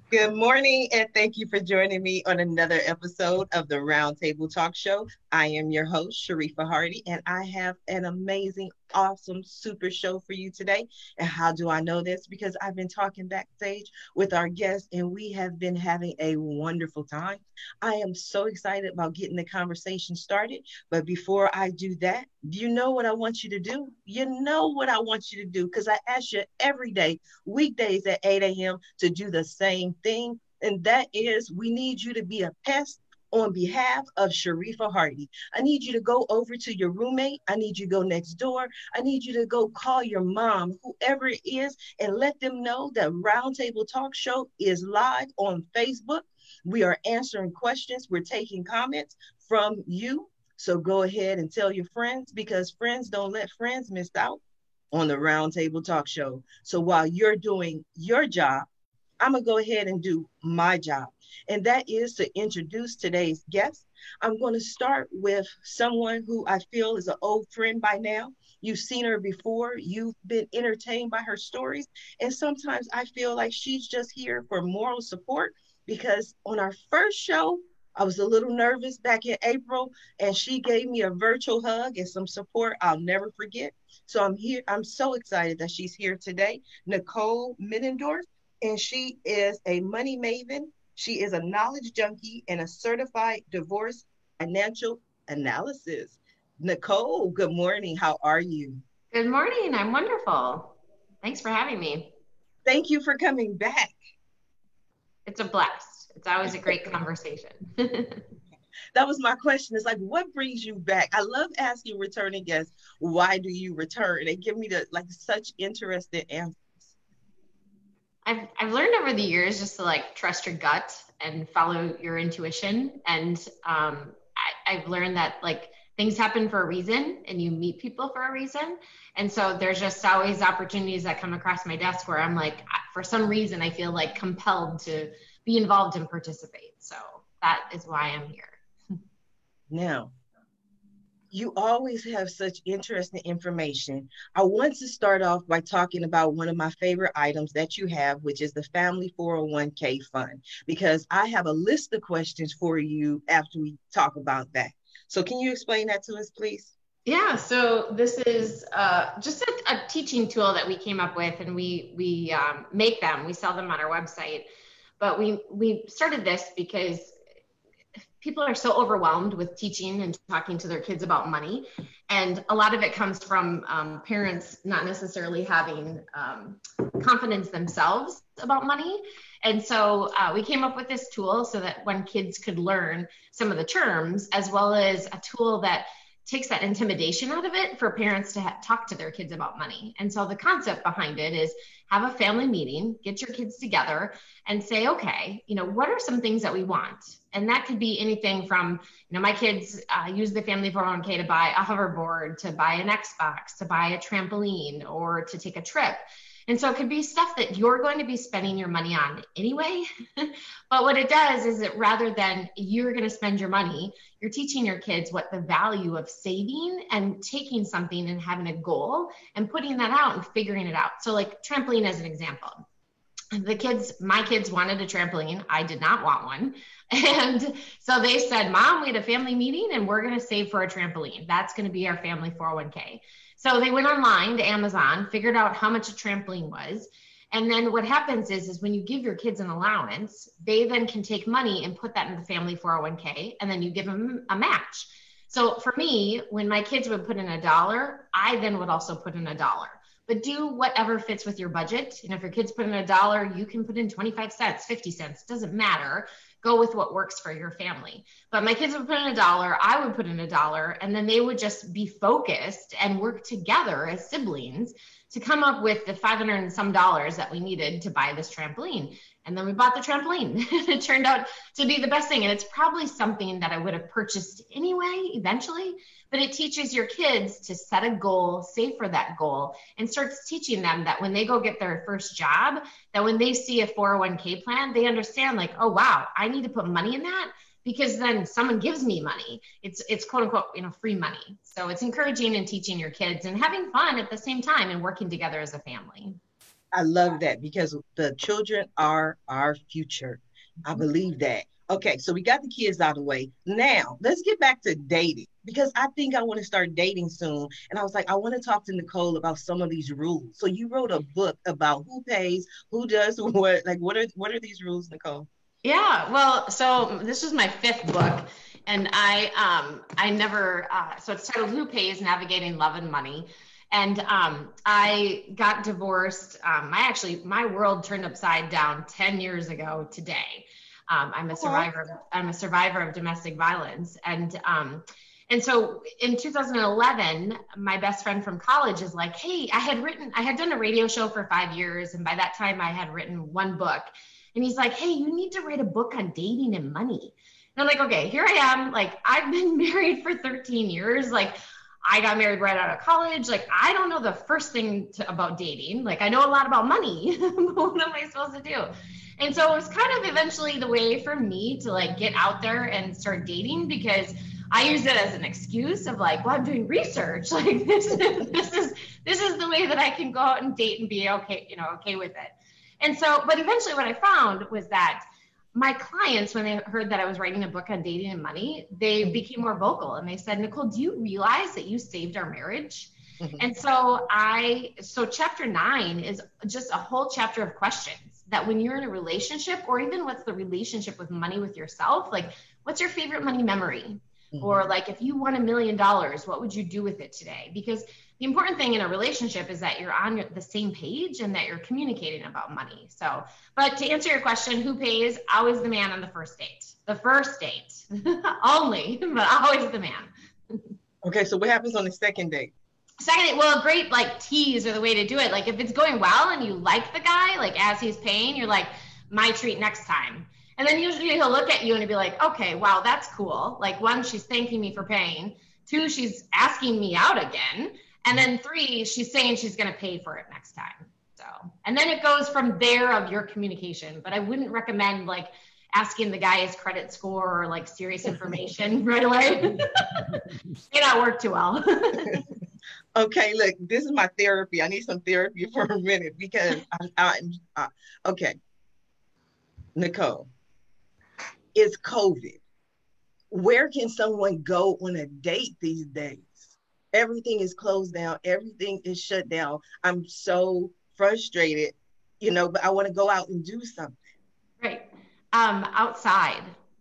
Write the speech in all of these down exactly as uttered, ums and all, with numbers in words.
Good morning, and thank you for joining me on another episode of the Roundtable Talk Show. I am your host, Sharifa Hardy, and I have an amazing, awesome, super show for you today. And how do I know this? Because I've been talking backstage with our guests, and we have been having a wonderful time. I am so excited about getting the conversation started. But before I do that, you know what I want you to do? You know what I want you to do, because I ask you every day, weekdays at eight a m to do the same thing. And that is, we need you to be a pest on behalf of Sharifa Hardy. I need you to go over to your roommate. I need you to go next door. I need you to go call your mom, whoever it is, and let them know that Roundtable Talk Show is live on Facebook. We are answering questions. We're taking comments from you. So go ahead and tell your friends, because friends don't let friends miss out on the Roundtable Talk Show. So while you're doing your job, I'm going to go ahead and do my job. And that is to introduce today's guest. I'm going to start with someone who I feel is an old friend by now. You've seen her before. You've been entertained by her stories. And sometimes I feel like she's just here for moral support, because on our first show, I was a little nervous back in April, and she gave me a virtual hug and some support I'll never forget. So I'm here. I'm so excited that she's here today, Nicole Middendorf, and she is a money maven. She is a knowledge junkie and a certified divorce financial analysis. Nicole, good morning. How are you? Good morning. I'm wonderful. Thanks for having me. Thank you for coming back. It's a blast. It's always a great conversation. That was my question. It's like, what brings you back? I love asking returning guests, why do you return? They give me the like such interesting answers. I've I've learned over the years just to like trust your gut and follow your intuition. And um, I, I've learned that like things happen for a reason and you meet people for a reason. And so there's just always opportunities that come across my desk where I'm like, for some reason, I feel like compelled to be involved and participate. So that is why I'm here. Now, you always have such interesting information. I want to start off by talking about one of my favorite items that you have, which is the Family four oh one k Fund, because I have a list of questions for you after we talk about that. So, can you explain that to us, please? Yeah, so this is uh, just a, a teaching tool that we came up with, and we we um, make them. We sell them on our website, but we we started this because people are so overwhelmed with teaching and talking to their kids about money. And a lot of it comes from um, parents not necessarily having um, confidence themselves about money. And so uh, we came up with this tool so that when kids could learn some of the terms, as well as a tool that takes that intimidation out of it for parents to ha- talk to their kids about money. And so the concept behind it is have a family meeting, get your kids together and say, okay, you know, what are some things that we want? And that could be anything from, you know, my kids uh, use the Family four oh one k to buy a hoverboard, to buy an Xbox, to buy a trampoline, or to take a trip. And so it could be stuff that you're going to be spending your money on anyway. But what it does is that rather than you're going to spend your money, you're teaching your kids what the value of saving and taking something and having a goal and putting that out and figuring it out. So like trampoline as an example. The kids, my kids wanted a trampoline. I did not want one. And so they said, Mom, we had a family meeting and we're going to save for a trampoline. That's going to be our Family four oh one k. So they went online to Amazon, figured out how much a trampoline was. And then what happens is, is when you give your kids an allowance, they then can take money and put that in the Family four oh one k, and then you give them a match. So for me, when my kids would put in a dollar, I then would also put in a dollar. But do whatever fits with your budget. You know, if your kids put in a dollar, you can put in twenty-five cents, fifty cents, doesn't matter. Go with what works for your family. But my kids would put in a dollar, I would put in a dollar, and then they would just be focused and work together as siblings to come up with the five hundred and some dollars that we needed to buy this trampoline. And then we bought the trampoline. It turned out to be the best thing. And it's probably something that I would have purchased anyway, eventually, but it teaches your kids to set a goal, save for that goal, and starts teaching them that when they go get their first job, that when they see a four oh one k plan, they understand like, oh, wow, I need to put money in that because then someone gives me money. It's, it's quote unquote, you know, free money. So it's encouraging and teaching your kids and having fun at the same time and working together as a family. I love that because the children are our future. I believe that. Okay, so we got the kids out of the way. Now, let's get back to dating because I think I want to start dating soon. And I was like, I want to talk to Nicole about some of these rules. So you wrote a book about who pays, who does what. Like, what are what are these rules, Nicole? Yeah, well, so this is my fifth book, and I um I never uh, so it's titled Who Pays: Navigating Love and Money. And um, I got divorced. Um, I actually, my world turned upside down ten years ago today. Um, I'm a survivor. I'm a survivor of domestic violence, and um, and so in two thousand eleven, my best friend from college is like, "Hey, I had written, I had done a radio show for five years, and by that time, I had written one book." And he's like, "Hey, you need to write a book on dating and money." And I'm like, "Okay, here I am. Like, I've been married for thirteen years. Like, I got married right out of college. Like, I don't know the first thing to, about dating. Like, I know a lot about money, but what am I supposed to do?" And so it was kind of eventually the way for me to like get out there and start dating, because I used it as an excuse of like, well, I'm doing research. Like this is, this is, this is the way that I can go out and date and be okay, you know, okay with it. And so, but eventually what I found was that my clients, when they heard that I was writing a book on dating and money, they became more vocal and they said, "Nicole, do you realize that you saved our marriage?" Mm-hmm. And so I, so chapter nine is just a whole chapter of questions that when you're in a relationship, or even what's the relationship with money with yourself, like what's your favorite money memory? Mm-hmm. Or like, if you won a million dollars, what would you do with it today? Because the important thing in a relationship is that you're on the same page and that you're communicating about money. So, but to answer your question, who pays? Always the man on the first date. The first date only, but always the man. Okay, so what happens on the second date? Second, well, a great like tease or the way to do it. Like if it's going well and you like the guy, like as he's paying, you're like, my treat next time. And then usually he'll look at you and he'll be like, okay, wow, that's cool. Like one, she's thanking me for paying. Two, she's asking me out again. And then three, she's saying she's going to pay for it next time. So, and then it goes from there of your communication. But I wouldn't recommend like asking the guy his credit score or like serious information right away. May not work too well. Okay, look, this is my therapy. I need some therapy for a minute because I'm, I'm uh, okay. Nicole, it's COVID. Where can someone go on a date these days? Everything is closed down. Everything is shut down. I'm so frustrated, you know, but I want to go out and do something. Right. Um, outside.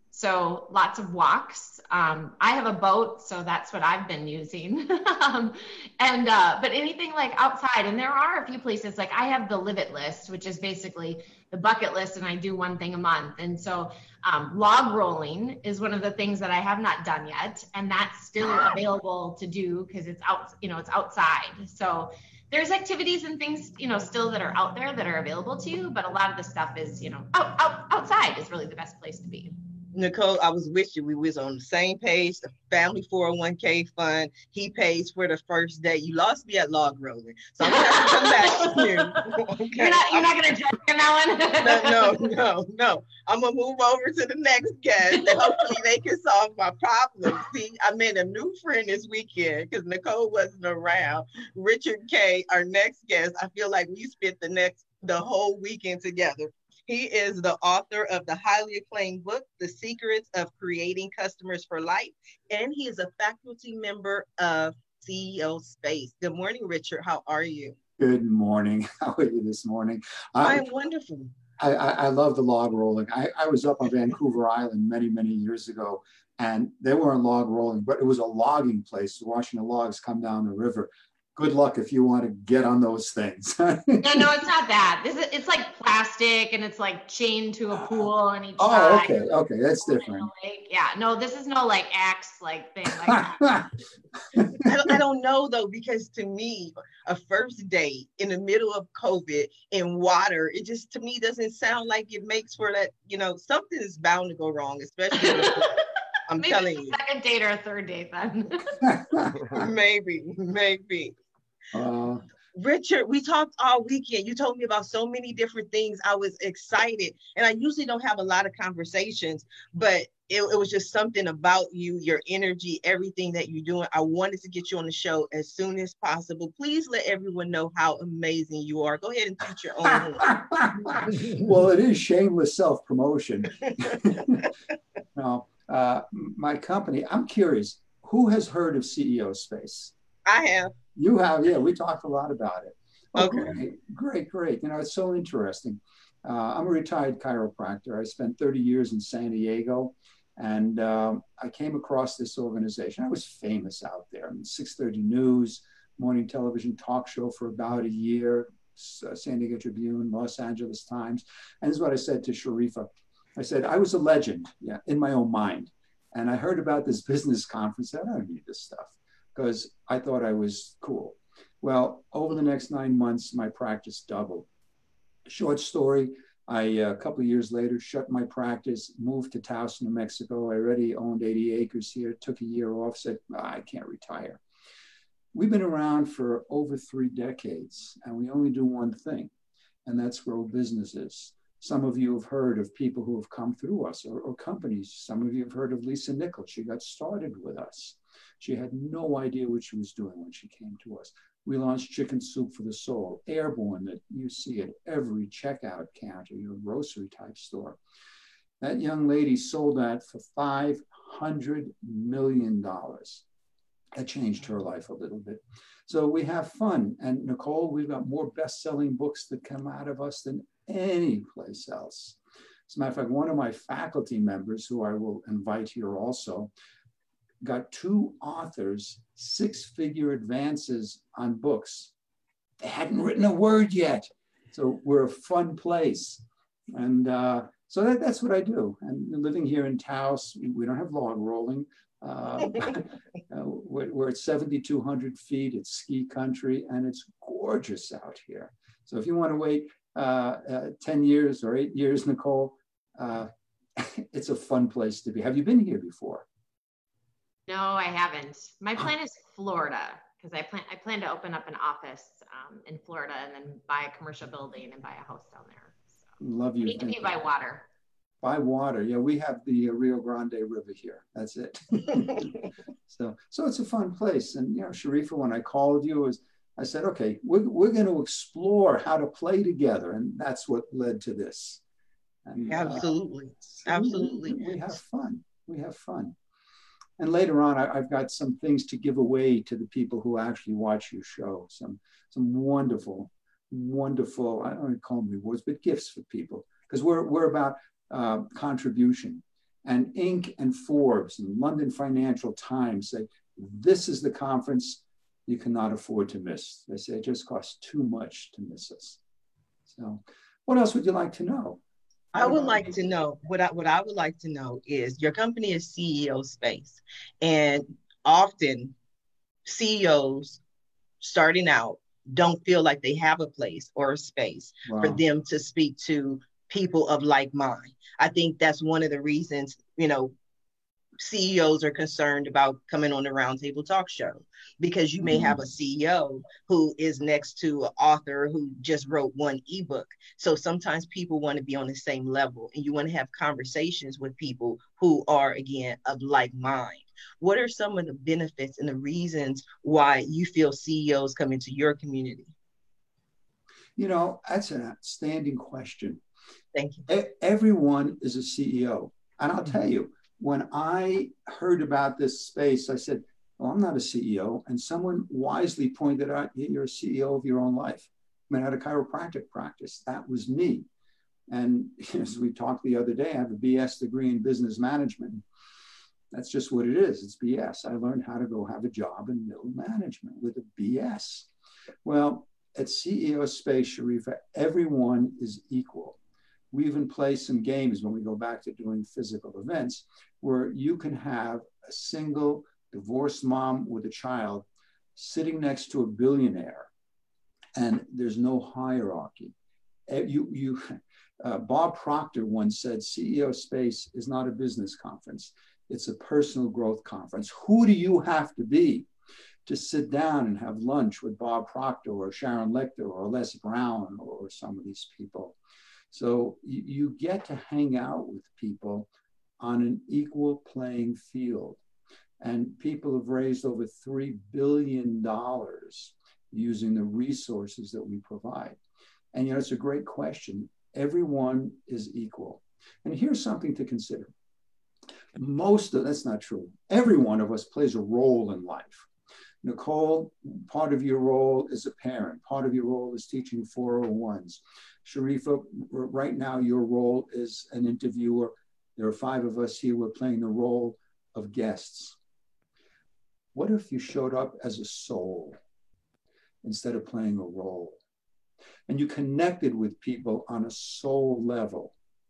So lots of walks. Um, I have a boat, so that's what I've been using. um, and, uh, but anything like outside, and there are a few places, like I have the Live It list, which is basically the bucket list, and I do one thing a month. And so um, log rolling is one of the things that I have not done yet. And that's still available to do because it's out, you know, it's outside. So there's activities and things, you know, still that are out there that are available to you, but a lot of the stuff is, you know, out, out, outside is really the best place to be. Nicole, I was with you. We was on the same page, the family four oh one k fund. He pays for the first day. You lost me at log rolling. So I'm going to have to come back to you. Okay. You're not, you're not going to judge me on that one? no, no, no, no. I'm going to move over to the next guest and hopefully they can solve my problem. See, I made a new friend this weekend because Nicole wasn't around. Richard K., our next guest, I feel like we spent the next, the whole weekend together. He is the author of the highly acclaimed book, The Secrets of Creating Customers for Life, and he is a faculty member of C E O Space. Good morning, Richard. How are you? Good morning. How are you this morning? I am wonderful. I, I, I love the log rolling. I, I was up on Vancouver Island many, many years ago, and they weren't log rolling, but it was a logging place, watching the logs come down the river. Good luck if you want to get on those things. Yeah, no, it's not that. This is, it's like plastic and it's like chained to a pool and each Oh, side. okay, okay, that's different. Like, yeah, no, this is no like axe like thing like that. I, don't, I don't know though, because to me, a first date in the middle of COVID in water, it just to me doesn't sound like it makes for that, you know, something is bound to go wrong, especially with, I'm maybe telling it's a you. Second date or a third date then. maybe, maybe. Uh, Richard, we talked all weekend. You told me about so many different things. I was excited. And I usually don't have a lot of conversations, but it, it was just something about you, your energy, everything that you're doing. I wanted to get you on the show as soon as possible. Please let everyone know how amazing you are. Go ahead and teach your own. Well, it is shameless self-promotion. No, uh, my company, I'm curious, who has heard of C E O Space? I have. You have, yeah, we talked a lot about it. Oh, Okay. Great, great, great. You know, it's so interesting. Uh, I'm a retired chiropractor. I spent thirty years in San Diego, and um, I came across this organization. I was famous out there. I mean, six thirty News, morning television talk show for about a year, uh, San Diego Tribune, Los Angeles Times. And this is what I said to Sharifa. I said, I was a legend, yeah, in my own mind. And I heard about this business conference. I don't need this stuff because I thought I was cool. Well, over the next nine months, my practice doubled. Short story, I, uh, a couple of years later, shut my practice, moved to Taos, New Mexico. I already owned eighty acres here, took a year off, said, oh, I can't retire. We've been around for over three decades, and we only do one thing, and that's grow businesses. Some of you have heard of people who have come through us, or, or companies. Some of you have heard of Lisa Nichols. She got started with us. She had no idea what she was doing when she came to us. We launched Chicken Soup for the Soul, airborne, that you see at every checkout counter, your grocery type store. That young lady sold that for five hundred million dollars. That changed her life a little bit. So we have fun. And Nicole, we've got more best-selling books that come out of us than any place else. As a matter of fact, one of my faculty members, who I will invite here also, got two authors, six-figure advances on books. They hadn't written a word yet. So we're a fun place. And uh, so that, that's what I do. And living here in Taos, we don't have log rolling. Uh, we're, we're at seventy-two hundred feet. It's ski country, and it's gorgeous out here. So if you want to wait uh, uh, ten years or eight years, Nicole, uh, it's a fun place to be. Have you been here before? No, I haven't. My plan is Florida, because I plan I plan to open up an office um, in Florida and then buy a commercial building and buy a house down there. So Love you. I need to be by water. By water, yeah. We have the Rio Grande River here. That's it. so, so it's a fun place. And you know, Sharifa, when I called you, was I said, okay, we're we're going to explore how to play together, and that's what led to this. And, absolutely, uh, absolutely. We, we have fun. We have fun. And later on, I, I've got some things to give away to the people who actually watch your show. Some, some wonderful, wonderful, I don't want to call them rewards, but gifts for people. Because we're, we're about uh, contribution. And Inc and Forbes and London Financial Times say, this is the conference you cannot afford to miss. They say it just costs too much to miss us. So what else would you like to know? I would like to know, what I, what I would like to know is your company is C E O Space, and often C E Os starting out don't feel like they have a place or a space wow. for them to speak to people of like mind. I think that's one of the reasons, you know, C E Os are concerned about coming on the Roundtable Talk Show, because you may mm. have a C E O who is next to an author who just wrote one ebook. So sometimes people want to be on the same level, and you want to have conversations with people who are, again, of like mind. What are some of the benefits and the reasons why you feel C E Os come into your community? You know, that's an outstanding question. Thank you. E- everyone is a C E O. And I'll tell you, when I heard about this space, I said, well, I'm not a C E O. And someone wisely pointed out, you're a C E O of your own life. I mean, I had a chiropractic practice. That was me. And as we talked the other day, I have a B S degree in business management. That's just what it is. It's B S. I learned how to go have a job in middle management with a B S. Well, at C E O Space, Sharifa, everyone is equal. We even play some games when we go back to doing physical events where you can have a single divorced mom with a child sitting next to a billionaire, and there's no hierarchy. You, you, uh, Bob Proctor once said, C E O Space is not a business conference. It's a personal growth conference. Who do you have to be to sit down and have lunch with Bob Proctor or Sharon Lechter or Les Brown or some of these people? So you, you get to hang out with people on an equal playing field. And people have raised over three billion dollars using the resources that we provide. And, you know, it's a great question. Everyone is equal. And here's something to consider. Most of, that's not true. Every one of us plays a role in life. Nicole, part of your role is a parent. Part of your role is teaching four oh ones. Sharifa, right now your role is an interviewer. There are five of us here. We're playing the role of guests. What if you showed up as a soul instead of playing a role? And you connected with people on a soul level.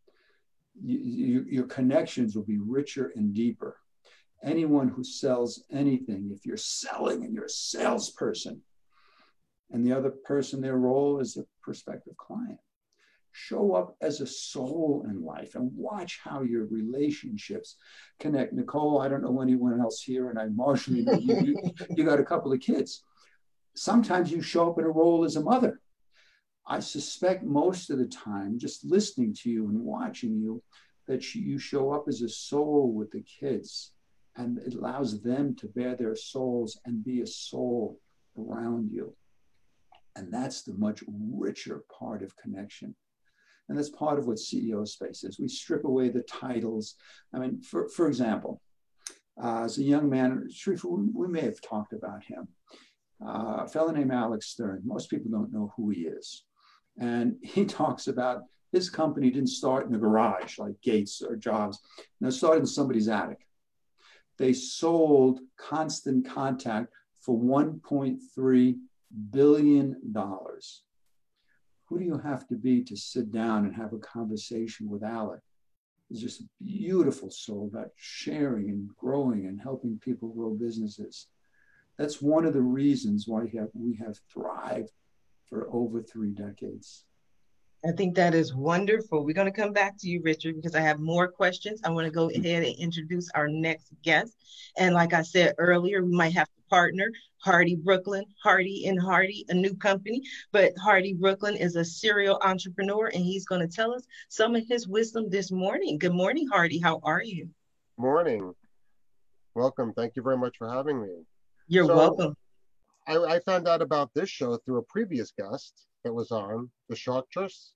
You, you, your connections will be richer and deeper. Anyone who sells anything, if you're selling and you're a salesperson, and the other person, their role is a prospective client, show up as a soul in life and watch how your relationships connect. Nicole, I don't know anyone else here, and I marginally know you, you, you got a couple of kids. Sometimes you show up in a role as a mother. I suspect most of the time, just listening to you and watching you, that you show up as a soul with the kids, and it allows them to bear their souls and be a soul around you. And that's the much richer part of connection. And that's part of what C E O space is. We strip away the titles. I mean, for, for example, uh, as a young man, Sharifa, we, we may have talked about him, uh, a fellow named Alex Stern. Most people don't know who he is. And he talks about his company didn't start in the garage like Gates or Jobs. No, it started in somebody's attic. They sold Constant Contact for one point three billion dollars. Who do you have to be to sit down and have a conversation with Alec? He's just a beautiful soul about sharing and growing and helping people grow businesses. That's one of the reasons why we have, we have thrived for over three decades. I think that is wonderful. We're going to come back to you, Richard, because I have more questions. I want to go ahead and introduce our next guest. And like I said earlier, we might have to partner. Hardy Brooklyn, Hardy and Hardy, a new company, but Hardy Brooklyn is a serial entrepreneur, and he's going to tell us some of his wisdom this morning. Good morning, Hardy. How are you? Morning. Welcome. Thank you very much for having me. You're so, welcome. I, I found out about this show through a previous guest that was on, the Sharktress.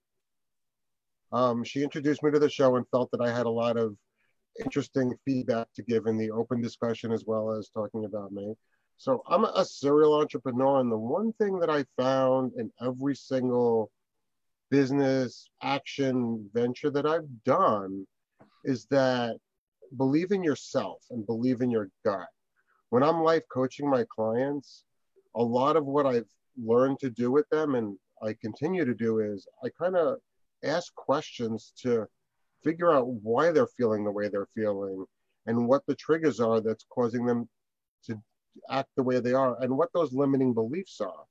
Um, she introduced me to the show and felt that I had a lot of interesting feedback to give in the open discussion as well as talking about me. So I'm a serial entrepreneur, and the one thing that I found in every single business action venture that I've done is that believe in yourself and believe in your gut. When I'm life coaching my clients, a lot of what I've learned to do with them and I continue to do is I kind of ask questions to figure out why they're feeling the way they're feeling and what the triggers are that's causing them to act the way they are and what those limiting beliefs are.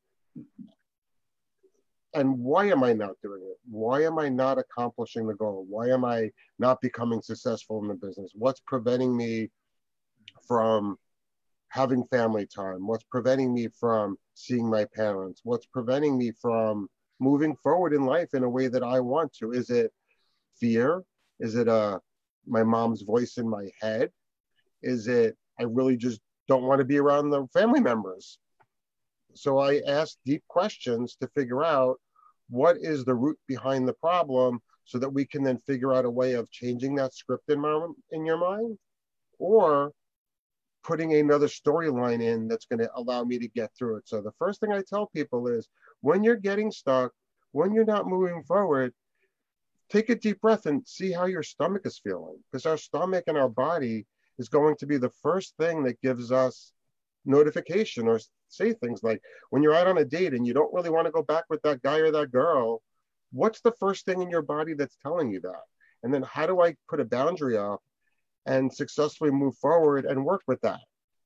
And why am I not doing it? Why am I not accomplishing the goal? Why am I not becoming successful in the business? What's preventing me from having family time? What's preventing me from seeing my parents? What's preventing me from moving forward in life in a way that I want to? Is it fear? Is it uh, my mom's voice in my head? Is it I really just don't want to be around the family members? So I ask deep questions to figure out what is the root behind the problem so that we can then figure out a way of changing that script in, my, in your mind, or putting another storyline in that's going to allow me to get through it. So the first thing I tell people is when you're getting stuck, when you're not moving forward, take a deep breath and see how your stomach is feeling, because our stomach and our body is going to be the first thing that gives us notification or say things like when you're out on a date and you don't really want to go back with that guy or that girl, what's the first thing in your body that's telling you that? And then how do I put a boundary up and successfully move forward and work with that?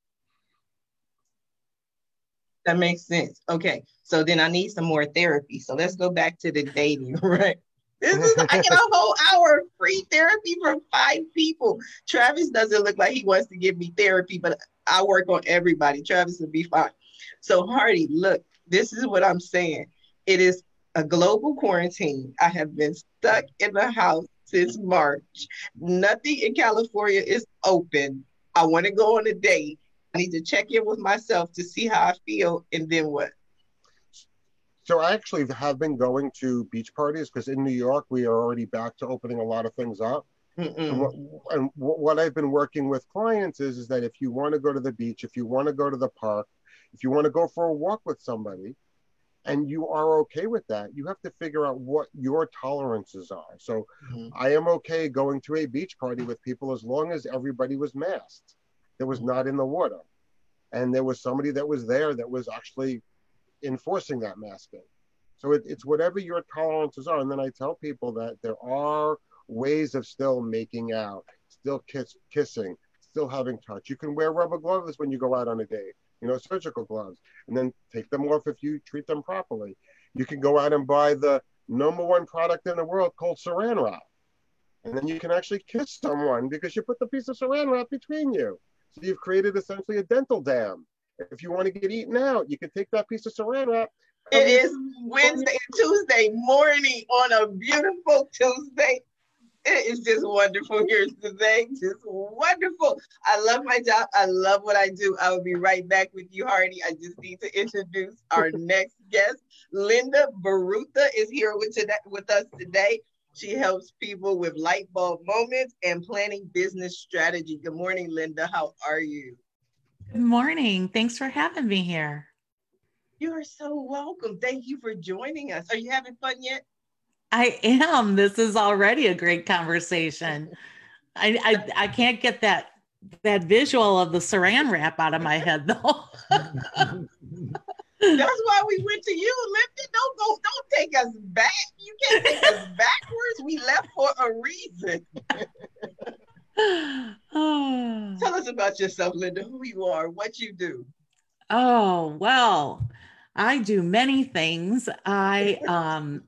That makes sense. Okay, so then I need some more therapy. So let's go back to the dating, right? This is, I get a whole hour of free therapy from five people. Travis doesn't look like he wants to give me therapy, but I work on everybody. Travis will be fine. So Hardy, look, this is what I'm saying. It is a global quarantine. I have been stuck in the house since March. Nothing in California is open. I want to go on a date. I need to check in with myself to see how I feel, and then what? So I actually have been going to beach parties because in New York, we are already back to opening a lot of things up. And what, and what I've been working with clients is, is that if you want to go to the beach, if you want to go to the park, if you want to go for a walk with somebody, and you are okay with that, you have to figure out what your tolerances are. So mm-hmm. I am okay going to a beach party with people as long as everybody was masked, that was not in the water. And there was somebody that was there that was actually enforcing that masking. So it, it's whatever your tolerances are. And then I tell people that there are ways of still making out, still kiss, kissing, still having touch. You can wear rubber gloves when you go out on a date, you know, surgical gloves, and then take them off if you treat them properly. You can go out and buy the number one product in the world called Saran wrap. And then you can actually kiss someone because you put the piece of Saran wrap between you. So you've created essentially a dental dam. If you want to get eaten out, you can take that piece of Saran wrap. It is Wednesday and Tuesday morning on a beautiful Tuesday. It is just wonderful here today. Just wonderful. I love my job. I love what I do. I will be right back with you, Hardy. I just need to introduce our next guest. Linda Barutha is here with, today, with us today. She helps people with light bulb moments and planning business strategy. Good morning, Linda. How are you? Good morning. Thanks for having me here. You are so welcome. Thank you for joining us. Are you having fun yet? I am. This is already a great conversation. I, I I can't get that that visual of the Saran wrap out of my head though. That's why we went to you, Linda. Don't go. Don't take us back. You can't take us backwards. We left for a reason. Oh. Tell us about yourself, Linda. Who you are, what you do. Oh well, I do many things. I um.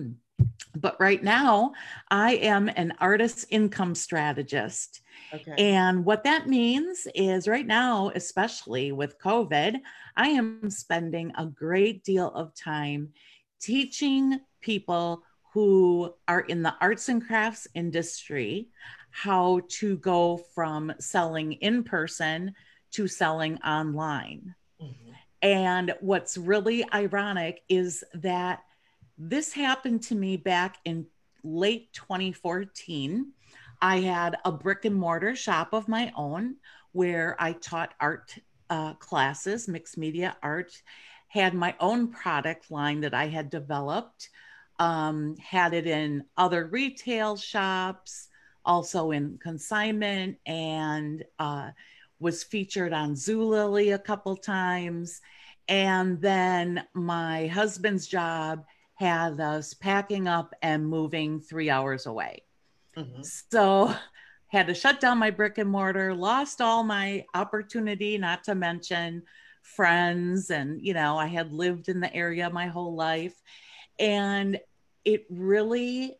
But right now, I am an artist income strategist. Okay. And what that means is right now, especially with COVID, I am spending a great deal of time teaching people who are in the arts and crafts industry how to go from selling in person to selling online. Mm-hmm. And what's really ironic is that this happened to me back in late twenty fourteen. I had a brick and mortar shop of my own where I taught art uh, classes, mixed media art, had my own product line that I had developed, um, had it in other retail shops, also in consignment, and uh, was featured on Zulily a couple times. And then my husband's job had us packing up and moving three hours away. Mm-hmm. So had to shut down my brick and mortar, lost all my opportunity, not to mention friends. And, you know, I had lived in the area my whole life. And it really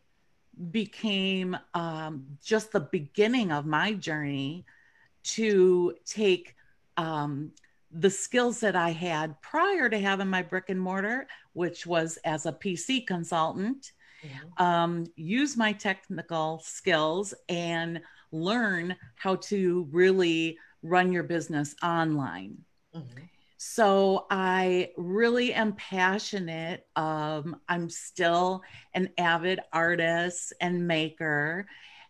became um, just the beginning of my journey to take um, the skills that I had prior to having my brick and mortar, which was as a P C consultant, mm-hmm. um, use my technical skills and learn how to really run your business online. Mm-hmm. So I really am passionate. Um, I'm still an avid artist and maker.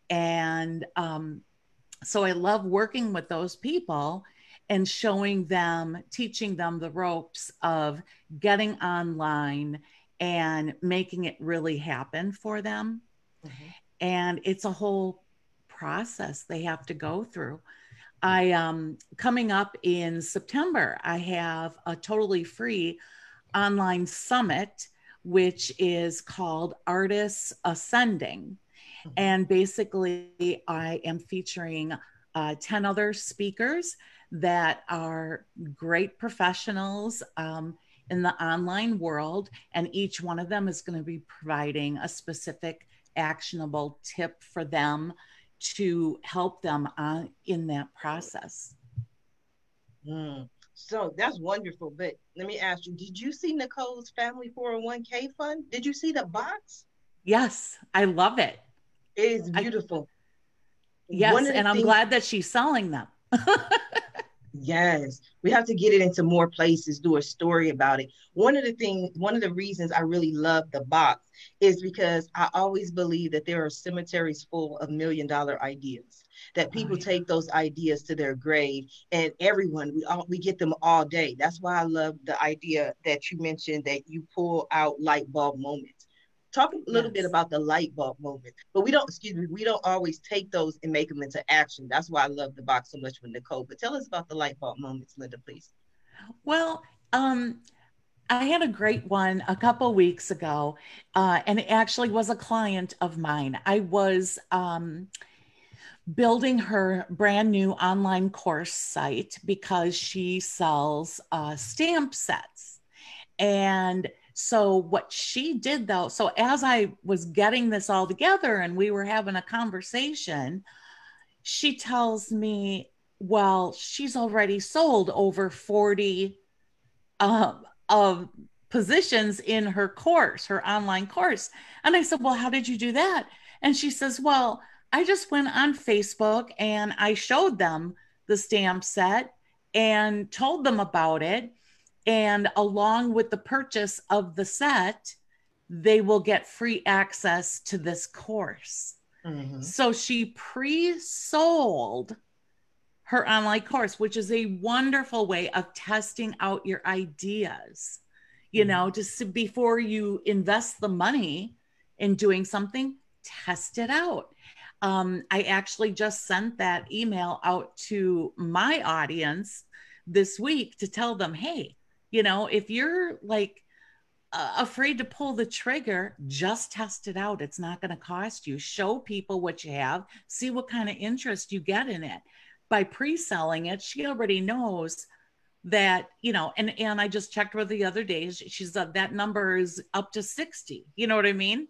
And um, so I love working with those people and showing them, teaching them the ropes of getting online and making it really happen for them. Mm-hmm. And it's a whole process they have to go through. I um coming up in September, I have a totally free online summit, which is called Artists Ascending. Mm-hmm. And basically I am featuring uh, ten other speakers that are great professionals um, in the online world. And each one of them is going to be providing a specific actionable tip for them to help them on in that process. Mm. So that's wonderful. But let me ask you, did you see Nicole's family four oh one k fund? Did you see the box? Yes, I love it. It is beautiful. I, yes, and I'm things, glad that she's selling them. Yes, we have to get it into more places, do a story about it. One of the things, one of the reasons I really love the box is because I always believe that there are cemeteries full of million dollar ideas, that people oh, yeah. take those ideas to their grave, and everyone, we all, we get them all day. That's why I love the idea that you mentioned, that you pull out light bulb moments. Talk a little yes. bit about the light bulb moment, but we don't, excuse me, we don't always take those and make them into action. That's why I love the box so much with Nicole. But tell us about the light bulb moments, Linda, please. Well, um, I had a great one a couple weeks ago, uh, and it actually was a client of mine. I was um, building her brand new online course site because she sells uh, stamp sets. And so what she did though, so as I was getting this all together and we were having a conversation, she tells me, well, she's already sold over forty um, of positions in her course, her online course. And I said, well, how did you do that? And she says, well, I just went on Facebook and I showed them the stamp set and told them about it. And along with the purchase of the set, they will get free access to this course. Mm-hmm. So she pre-sold her online course, which is a wonderful way of testing out your ideas. You mm-hmm. know, just before you invest the money in doing something, test it out. Um, I actually just sent that email out to my audience this week to tell them, hey, you know, if you're like uh, afraid to pull the trigger, just test it out. It's not going to cost you. Show people what you have, see what kind of interest you get in it. By pre-selling it, she already knows that, you know, and, and I just checked with her the other day. She's uh, that number is up to sixty. You know what I mean?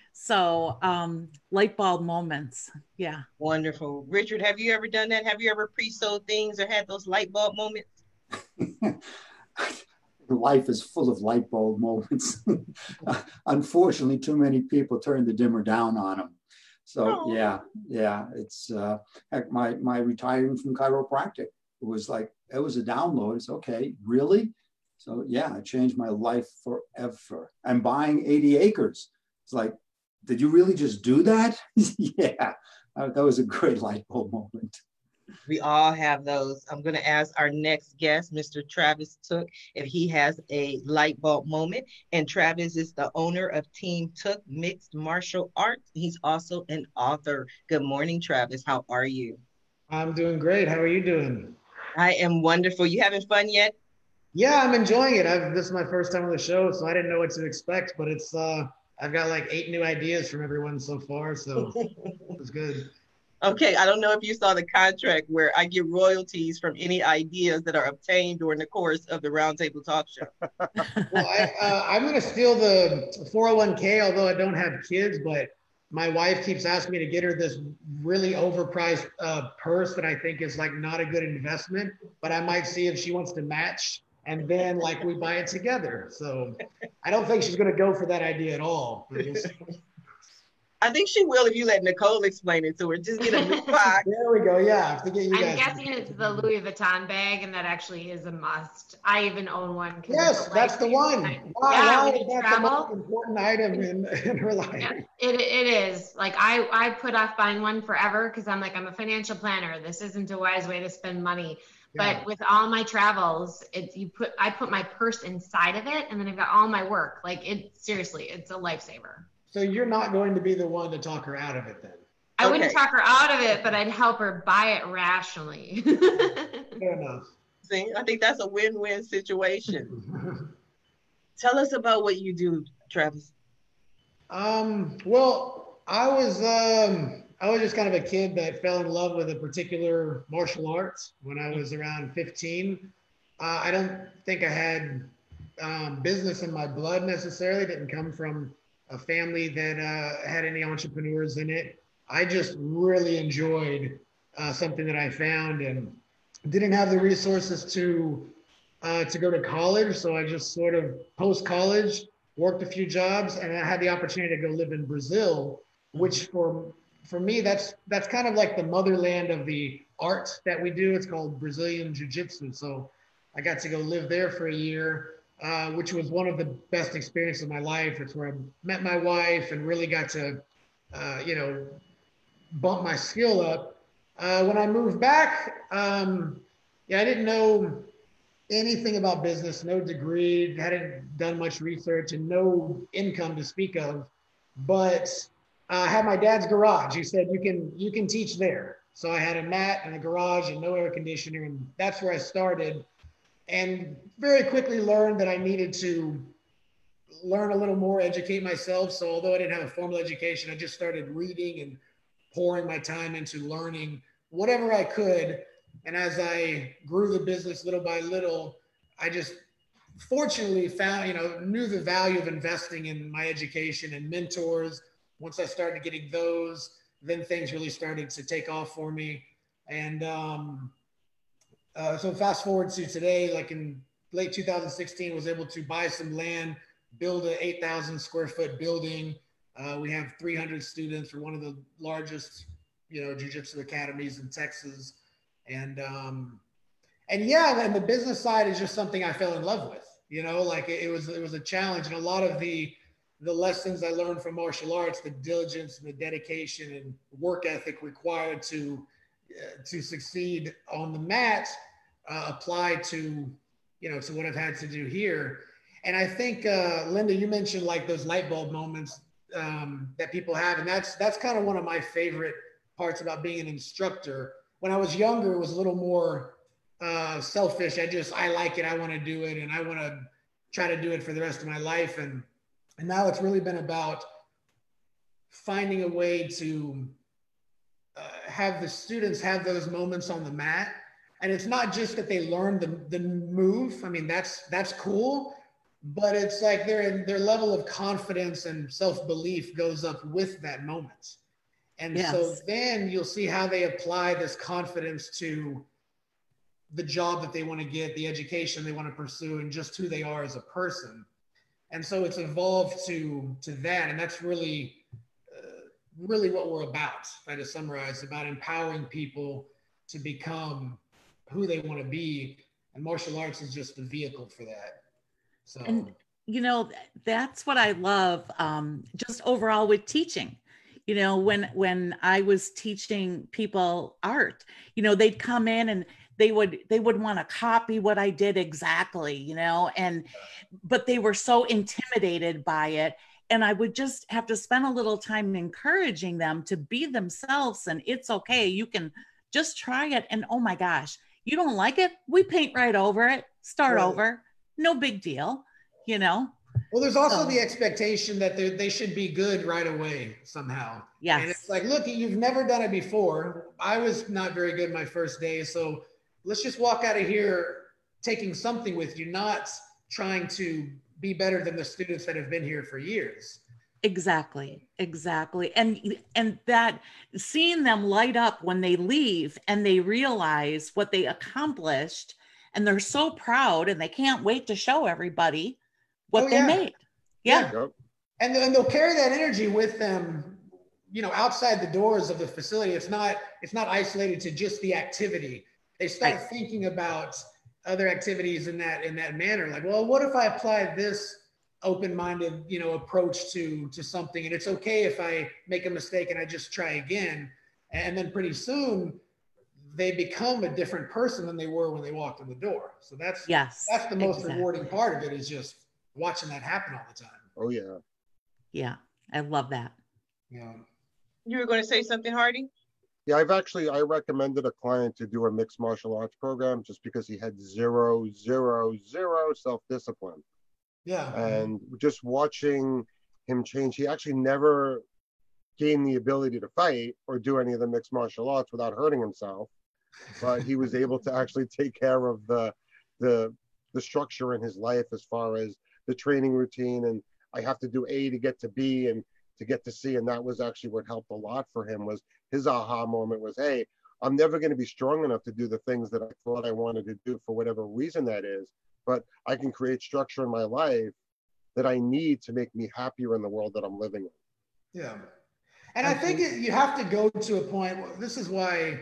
So um, light bulb moments. Yeah. Wonderful. Richard, have you ever done that? Have you ever pre-sold things or had those light bulb moments? Life is full of light bulb moments. Unfortunately, too many people turn the dimmer down on them. So oh. yeah, yeah, it's uh, heck, my my retiring from chiropractic. It was like, it was a download. It's okay, really? So yeah, it changed my life forever. And buying eighty acres. It's like, did you really just do that? Yeah, that was a great light bulb moment. We all have those. I'm going to ask our next guest, Mister Travis Took, if he has a light bulb moment. And Travis is the owner of Team Took Mixed Martial Arts. He's also an author. Good morning, Travis. How are you? I'm doing great. How are you doing? I am wonderful. You having fun yet? Yeah, I'm enjoying it. I've, this is my first time on the show, so I didn't know what to expect, but it's uh, I've got like eight new ideas from everyone so far, so it's good. Okay, I don't know if you saw the contract where I get royalties from any ideas that are obtained during the course of the Roundtable Talk Show. Well, I, uh, I'm going to steal the four oh one k, although I don't have kids, but my wife keeps asking me to get her this really overpriced uh, purse that I think is like not a good investment, but I might see if she wants to match, and then like we buy it together. So I don't think she's going to go for that idea at all. I think she will if you let Nicole explain it to her. Just get a new box. There we go. Yeah. I have to get you I'm guys guessing it's the Louis Vuitton bag, and that actually is a must. I even own one. Yes, that's the one. Wow, yeah, wow, that's travel. The most important item in, in her life. Yeah, it, it is. Like I, I put off buying one forever because I'm like, I'm a financial planner. This isn't a wise way to spend money. Yeah. But with all my travels, it's you put I put my purse inside of it, and then I've got all my work. Like it seriously, it's a lifesaver. So you're not going to be the one to talk her out of it then? I okay. wouldn't talk her out of it, but I'd help her buy it rationally. Fair enough. See, I think that's a win-win situation. Tell us about what you do, Travis. Um, well, I was um, I was just kind of a kid that fell in love with a particular martial arts when I was around fifteen. Uh, I don't think I had um, business in my blood necessarily. Didn't come from a family that uh, had any entrepreneurs in it. I just really enjoyed uh, something that I found and didn't have the resources to uh, to go to college. So I just sort of post-college worked a few jobs, and I had the opportunity to go live in Brazil, which for for me, that's that's kind of like the motherland of the art that we do. It's called Brazilian Jiu-Jitsu. So I got to go live there for a year, uh, which was one of the best experiences of my life. It's where I met my wife and really got to, uh, you know, bump my skill up. Uh, when I moved back, um, yeah, I didn't know anything about business, no degree, hadn't done much research, and no income to speak of. But uh, I had my dad's garage. He said, you can you can teach there. So I had a mat and a garage and no air conditioner, and that's where I started. And very quickly learned that I needed to learn a little more, educate myself. So although I didn't have a formal education, I just started reading and pouring my time into learning whatever I could. And as I grew the business little by little, I just fortunately found, you know, knew the value of investing in my education and mentors. Once I started getting those, then things really started to take off for me. And um, uh, so fast forward to today, like in late two thousand sixteen, was able to buy some land, build an eight thousand square foot building. Uh, we have three hundred students. We're one of the largest, you know, jiu-jitsu academies in Texas. And, um, and yeah, and the business side is just something I fell in love with, you know, like it, it was, it was a challenge. And a lot of the, the lessons I learned from martial arts, the diligence and the dedication and work ethic required to, uh, to succeed on the mat, uh, apply to, you know, to what I've had to do here. And I think, uh, Linda, you mentioned like those light bulb moments, um, that people have. And that's, that's kind of one of my favorite parts about being an instructor. When I was younger, it was a little more uh, selfish. I just, I like it. I want to do it. And I want to try to do it for the rest of my life. And, and now it's really been about finding a way to uh, have the students have those moments on the mat. And it's not just that they learn the, the move. I mean, that's, that's cool, but it's like their, their level of confidence and self-belief goes up with that moment. And yes. So then you'll see how they apply this confidence to the job that they want to get, the education they want to pursue, and just who they are as a person. And so it's evolved to, to that. And that's really, uh, really what we're about, if I had to summarize, about empowering people to become who they want to be. And martial arts is just the vehicle for that. So, and you know, that's what I love, um, just overall with teaching. You know, when, when I was teaching people art, you know, they'd come in and they would, they would want to copy what I did exactly, you know, and, but they were so intimidated by it. And I would just have to spend a little time encouraging them to be themselves, and it's okay. You can just try it. And oh my gosh, you don't like it? We paint right over it, start right. over. No big deal, you know? Well, there's also so, the expectation that they should be good right away somehow. Yes. And it's like, look, you've never done it before. I was not very good my first day. So let's just walk out of here taking something with you, not trying to be better than the students that have been here for years. Exactly. Exactly. And, and that seeing them light up when they leave and they realize what they accomplished, and they're so proud and they can't wait to show everybody what oh, they yeah. made. Yeah. yeah. And, and they'll carry that energy with them, you know, outside the doors of the facility. It's not, it's not isolated to just the activity. They start right. thinking about other activities in that, in that manner. Like, well, what if I apply this open-minded, you know, approach to, to something, and it's okay if I make a mistake and I just try again. And then pretty soon they become a different person than they were when they walked in the door. So that's, yes, that's the most exactly. rewarding part of it, is just watching that happen all the time. Oh yeah. Yeah. I love that. Yeah. You were going to say something, Hardy? Yeah, I've actually, I recommended a client to do a mixed martial arts program just because he had zero, zero, zero self-discipline. Yeah. And just watching him change, he actually never gained the ability to fight or do any of the mixed martial arts without hurting himself. But he was able to actually take care of the, the, the structure in his life as far as the training routine. And I have to do A to get to B and to get to C. And that was actually what helped a lot for him. Was his aha moment was, hey, I'm never going to be strong enough to do the things that I thought I wanted to do for whatever reason that is. But I can create structure in my life that I need to make me happier in the world that I'm living in. Yeah. And I think it, you have to go to a point. This is why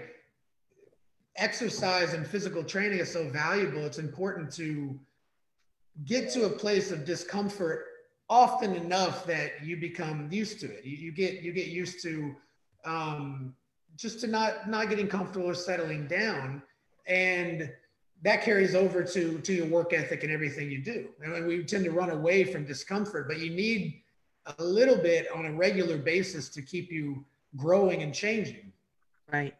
exercise and physical training is so valuable. It's important to get to a place of discomfort often enough that you become used to it. You, you get you get used to um, just to not not getting comfortable or settling down, and that carries over to to your work ethic and everything you do. I mean, we tend to run away from discomfort, but you need a little bit on a regular basis to keep you growing and changing. Right.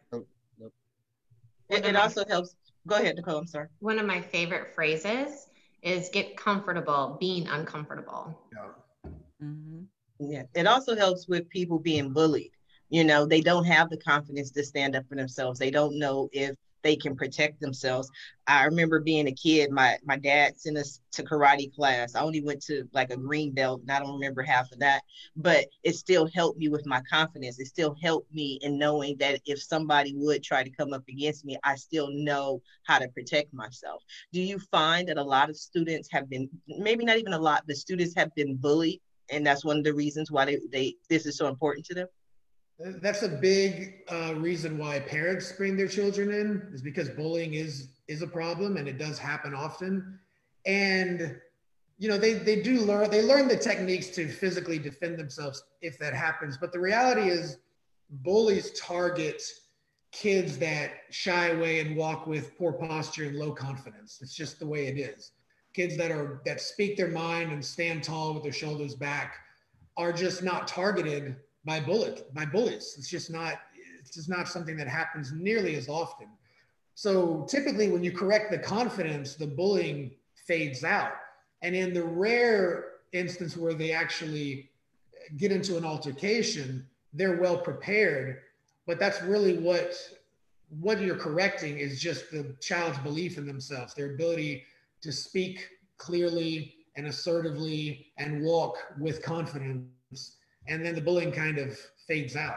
It, it also helps. Go ahead, Nicole. I'm sorry. One of my favorite phrases is get comfortable being uncomfortable. Yeah. Mm-hmm. Yeah. It also helps with people being bullied. You know, they don't have the confidence to stand up for themselves. They don't know if they can protect themselves. I remember being a kid, my, my dad sent us to karate class. I only went to like a green belt and I don't remember half of that, but it still helped me with my confidence. It still helped me in knowing that if somebody would try to come up against me, I still know how to protect myself. Do you find that a lot of students have been, maybe not even a lot, but students have been bullied, and that's one of the reasons why they, they this is so important to them? That's a big uh, reason why parents bring their children in, is because bullying is is a problem, and it does happen often. And you know, they they do learn they learn the techniques to physically defend themselves if that happens. But the reality is, bullies target kids that shy away and walk with poor posture and low confidence. It's just the way it is. Kids that are that speak their mind and stand tall with their shoulders back are just not targeted by bullet by bullies. It's just not it's just not something that happens nearly as often. So typically when you correct the confidence, the bullying fades out. And in the rare instance where they actually get into an altercation, they're well prepared. But that's really what what you're correcting is just the child's belief in themselves, their ability to speak clearly and assertively and walk with confidence. And then the bullying kind of fades out.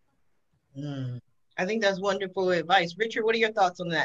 Mm. I think that's wonderful advice. Richard, what are your thoughts on that?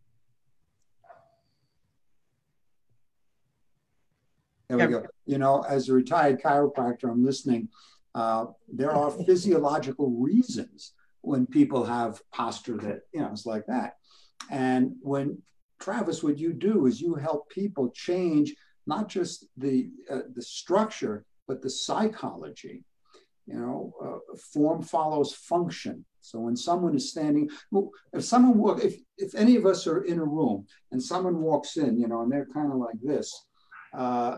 There we go. You know, as a retired chiropractor, I'm listening. Uh, there are physiological reasons when people have posture that, you know, it's like that. And when, Travis, what you do is you help people change not just the, uh, the structure, but the psychology. You know, uh, form follows function. So when someone is standing, if someone walk, if if any of us are in a room and someone walks in, you know, and they're kind of like this, uh,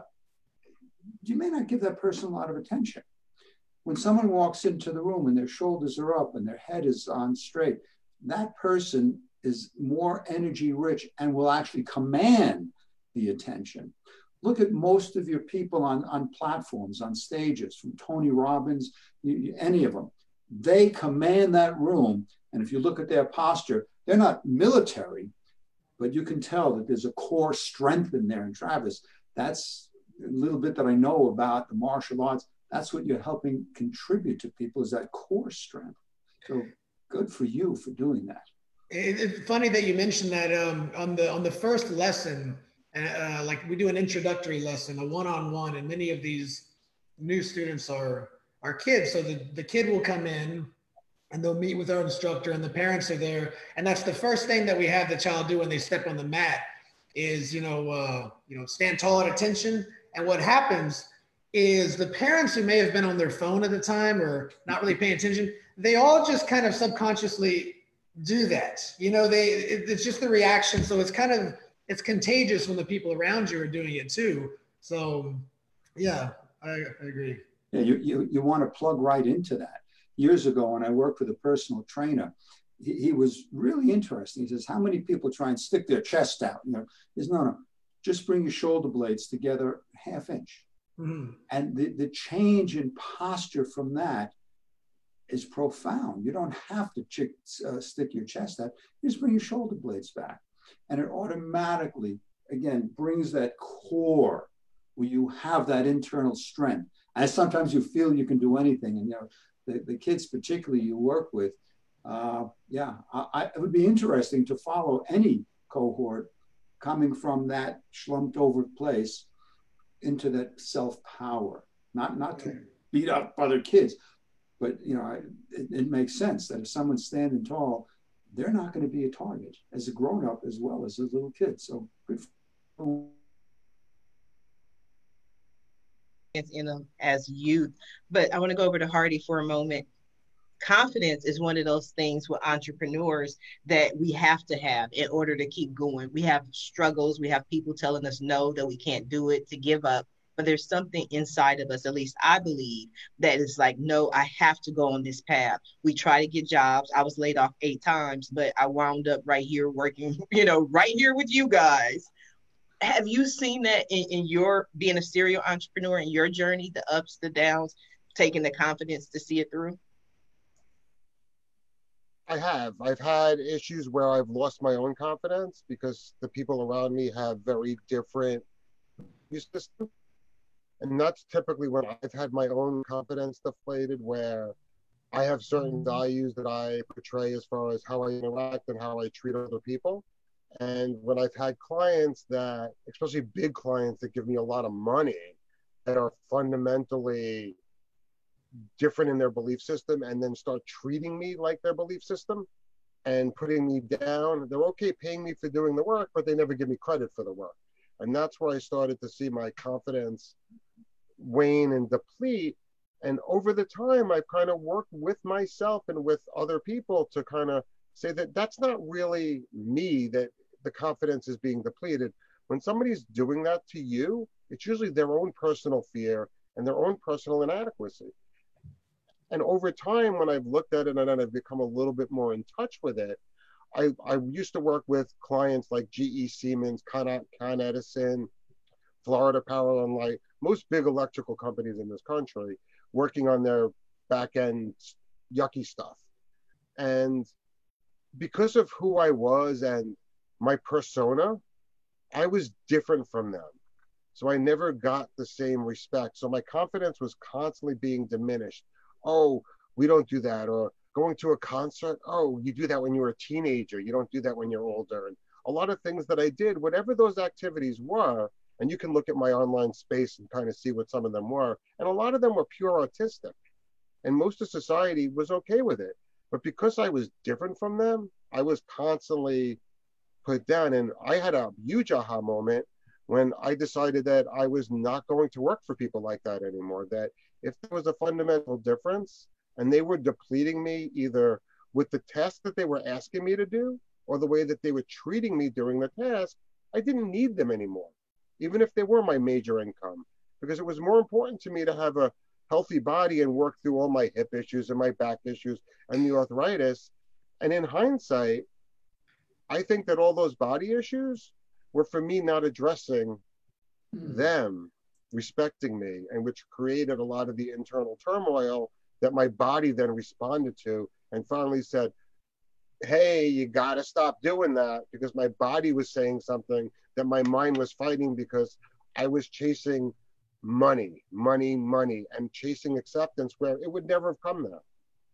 you may not give that person a lot of attention. When someone walks into the room and their shoulders are up and their head is on straight, that person is more energy rich and will actually command the attention. Look at most of your people on, on platforms, on stages, from Tony Robbins, you, you, any of them. They command that room. And if you look at their posture, they're not military, but you can tell that there's a core strength in there. And Travis, that's a little bit that I know about the martial arts. That's what you're helping contribute to people, is that core strength. So good for you for doing that. It, it's funny that you mentioned that um, on the on the first lesson. Uh, like we do an introductory lesson, a one-on-one, and many of these new students are are kids. So the, the kid will come in and they'll meet with our instructor and the parents are there. And that's the first thing that we have the child do when they step on the mat is, you know, uh, you know, stand tall at attention. And what happens is the parents who may have been on their phone at the time or not really paying attention, they all just kind of subconsciously do that. You know, they it, it's just the reaction. So it's kind of it's contagious when the people around you are doing it too. So yeah, I, I agree. Yeah, you, you, you want to plug right into that. Years ago, when I worked with a personal trainer, he, he was really interesting. He says, how many people try and stick their chest out? You know, he says, no, no, just bring your shoulder blades together half inch. Mm-hmm. And the, the change in posture from that is profound. You don't have to ch- uh, stick your chest out. You just bring your shoulder blades back. And it automatically, again, brings that core where you have that internal strength. And sometimes you feel you can do anything. And, you know, the, the kids particularly you work with, uh, yeah, I, I, it would be interesting to follow any cohort coming from that slumped over place into that self-power, not, not to beat up other kids, But, you know, I, it, it makes sense that if someone's standing tall, they're not going to be a target as a grown-up as well as a little kid. So good for in them as youth. But I want to go over to Hardy for a moment. Confidence is one of those things with entrepreneurs that we have to have in order to keep going. We have struggles. We have people telling us no, that we can't do it, to give up. But there's something inside of us, at least I believe, that is like, no, I have to go on this path. We try to get jobs. I was laid off eight times, but I wound up right here working, you know, right here with you guys. Have you seen that in, in your being a serial entrepreneur in your journey, the ups, the downs, taking the confidence to see it through? I have. I've had issues where I've lost my own confidence because the people around me have very different systems. And that's typically when I've had my own confidence deflated, where I have certain values that I portray as far as how I interact and how I treat other people. And when I've had clients that, especially big clients that give me a lot of money, that are fundamentally different in their belief system and then start treating me like their belief system and putting me down, they're okay paying me for doing the work, but they never give me credit for the work. And that's where I started to see my confidence wane and deplete. And over the time, I've kind of worked with myself and with other people to kind of say that that's not really me, that the confidence is being depleted. When somebody's doing that to you, it's usually their own personal fear and their own personal inadequacy. And over time, when I've looked at it and then I've become a little bit more in touch with it, I, I used to work with clients like G E Siemens, Con, Con Edison, Florida Power and Light, most big electrical companies in this country, working on their back-end yucky stuff. And because of who I was and my persona, I was different from them. So I never got the same respect. So my confidence was constantly being diminished. Oh, we don't do that. Or going to a concert, oh, you do that when you're a teenager. You don't do that when you're older. And a lot of things that I did, whatever those activities were, and you can look at my online space and kind of see what some of them were. And a lot of them were pure autistic. And most of society was okay with it. But because I was different from them, I was constantly put down. And I had a huge aha moment when I decided that I was not going to work for people like that anymore. That if there was a fundamental difference and they were depleting me either with the task that they were asking me to do or the way that they were treating me during the task, I didn't need them anymore, even if they were my major income, because it was more important to me to have a healthy body and work through all my hip issues and my back issues and the arthritis. And in hindsight, I think that all those body issues were for me not addressing hmm. them, respecting me, and which created a lot of the internal turmoil that my body then responded to and finally said, hey, you got to stop doing that, because my body was saying something that my mind was fighting because I was chasing money, money, money, and chasing acceptance where it would never have come there.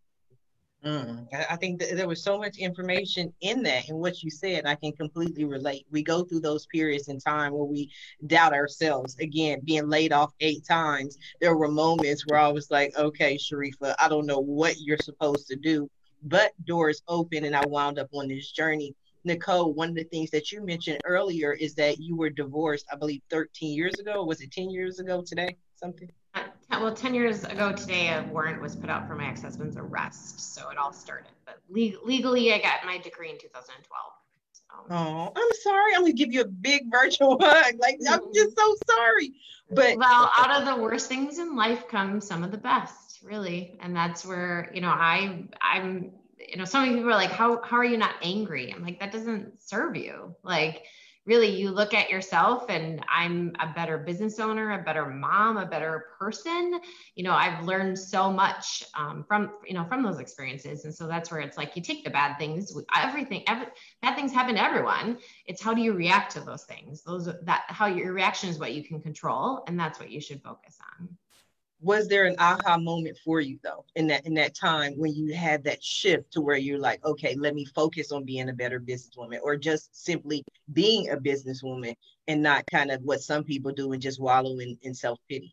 Mm, I think that there was so much information in that, and what you said, I can completely relate. We go through those periods in time where we doubt ourselves. Again, being laid off eight times, there were moments where I was like, okay, Sharifa, I don't know what you're supposed to do, but doors open and I wound up on this journey. Nicole, one of the things that you mentioned earlier is that you were divorced, I believe thirteen years ago. Or was it ten years ago today? Something? Uh, well, ten years ago today, a warrant was put out for my ex-husband's arrest. So it all started. But le- legally, I got my degree in two thousand twelve. So. Oh, I'm sorry. I'm going to give you a big virtual hug. Like, I'm just so sorry. But well, out of the worst things in life come some of the best, really. And that's where, you know, I, I'm, you know, so many people are like, how, how are you not angry? I'm like, that doesn't serve you. Like, really, you look at yourself, and I'm a better business owner, a better mom, a better person. You know, I've learned so much um, from, you know, from those experiences. And so that's where it's like, you take the bad things, everything, every, bad things happen to everyone. It's how do you react to those things? Those, that, how your reaction is what you can control. And that's what you should focus on. Was there an aha moment for you though, in that in that time when you had that shift to where you're like, okay, let me focus on being a better businesswoman, or just simply being a businesswoman and not kind of what some people do and just wallow in, in self-pity?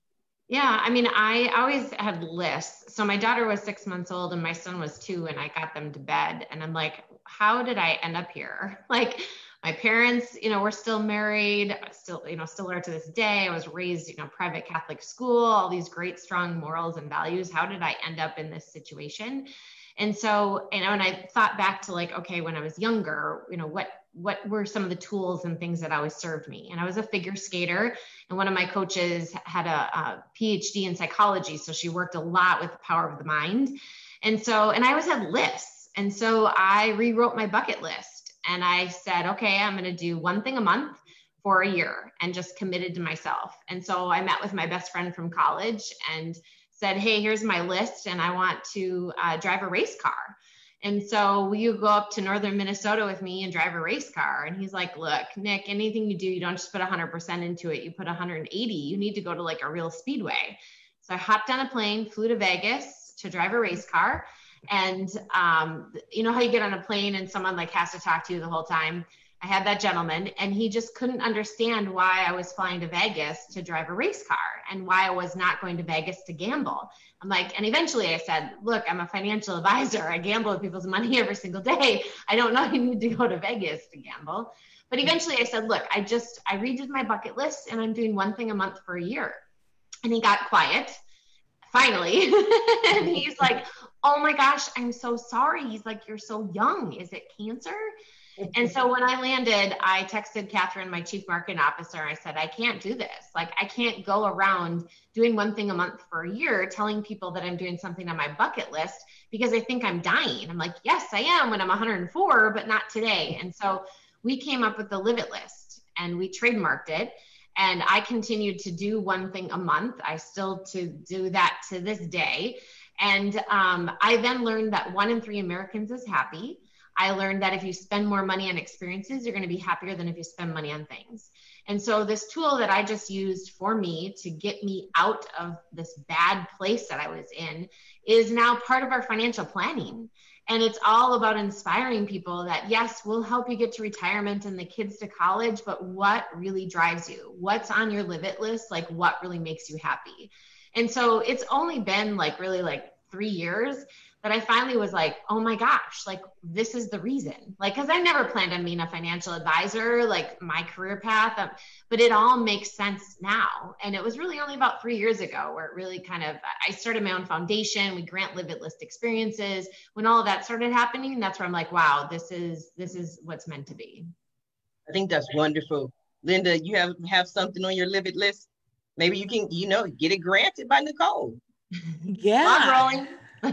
Yeah, I mean, I always had lists. So my daughter was six months old and my son was two, and I got them to bed. And I'm like, how did I end up here? Like, my parents, you know, were still married, still, you know, still are to this day. I was raised, you know, private Catholic school, all these great, strong morals and values. How did I end up in this situation? And so, you know, and I thought back to like, okay, when I was younger, you know, what what were some of the tools and things that always served me? And I was a figure skater, and one of my coaches had a, a P H D in psychology, so she worked a lot with the power of the mind. And so, and I always had lists, and so I rewrote my bucket list, and I said, okay, I'm going to do one thing a month for a year, and just committed to myself. And so I met with my best friend from college and said, hey, here's my list, and I want to uh, drive a race car. And so will you go up to northern Minnesota with me and drive a race car? And he's like, look, Nick, anything you do, you don't just put one hundred percent into it. You put one hundred eighty. You need to go to like a real speedway. So I hopped on a plane, flew to Vegas to drive a race car. And um, you know how you get on a plane and someone like has to talk to you the whole time? I had that gentleman, and he just couldn't understand why I was flying to Vegas to drive a race car and why I was not going to Vegas to gamble. I'm like, and eventually I said, look, I'm a financial advisor. I gamble with people's money every single day. I don't know you need to go to Vegas to gamble. But eventually I said, look, I just, I redid my bucket list and I'm doing one thing a month for a year. And he got quiet, finally. And he's like, oh my gosh, I'm so sorry. He's like, you're so young. Is it cancer? And so when I landed, I texted Catherine, my chief marketing officer. I said, I can't do this. Like, I can't go around doing one thing a month for a year, telling people that I'm doing something on my bucket list because I think I'm dying. I'm like, yes, I am when I'm one hundred four, but not today. And so we came up with the Live It list and we trademarked it. And I continued to do one thing a month. I still to do that to this day. And um, I then learned that one in three Americans is happy. I learned that if you spend more money on experiences, you're going to be happier than if you spend money on things. And so this tool that I just used for me to get me out of this bad place that I was in is now part of our financial planning. And it's all about inspiring people that, yes, we'll help you get to retirement and the kids to college, but what really drives you? What's on your Live It list? Like, what really makes you happy? And so it's only been like really like three years that I finally was like, oh my gosh, like this is the reason. Like, cause I never planned on being a financial advisor, like my career path, um, but it all makes sense now. And it was really only about three years ago where it really kind of, I started my own foundation. We grant Live It list experiences. When all of that started happening, that's where I'm like, wow, this is, this is what's meant to be. I think that's wonderful. Linda, you have, have something on your Live It list? Maybe you can, you know, get it granted by Nicole. Yeah. Log rolling.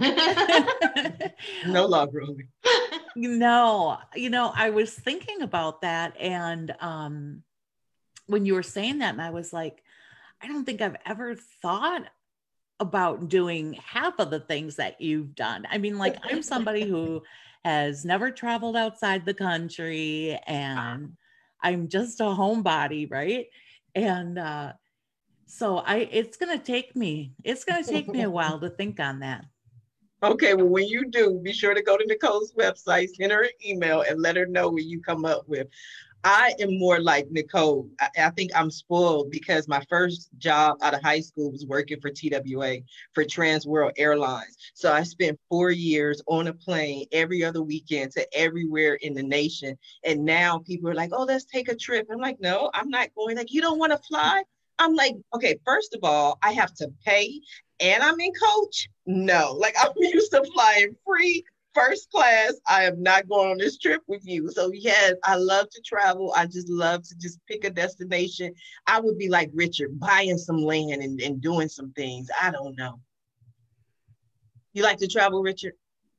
No log rolling. No, you know, I was thinking about that. And um, when you were saying that, and I was like, I don't think I've ever thought about doing half of the things that you've done. I mean, like, I'm somebody who has never traveled outside the country, and I'm just a homebody, right? And uh, so I, it's going to take me, it's going to take me a while to think on that. Okay, well, when you do, be sure to go to Nicole's website, send her an email, and let her know what you come up with. I am more like Nicole. I, I think I'm spoiled because my first job out of high school was working for T W A, for Trans World Airlines. So I spent four years on a plane every other weekend to everywhere in the nation. And now people are like, oh, let's take a trip. I'm like, no, I'm not going. Like, you don't want to fly? I'm like, okay, first of all, I have to pay and I'm in coach. No, like I'm used to flying free first class. I am not going on this trip with you. So yes, I love to travel. I just love to just pick a destination. I would be like Richard, buying some land and, and doing some things. I don't know. You like to travel, Richard?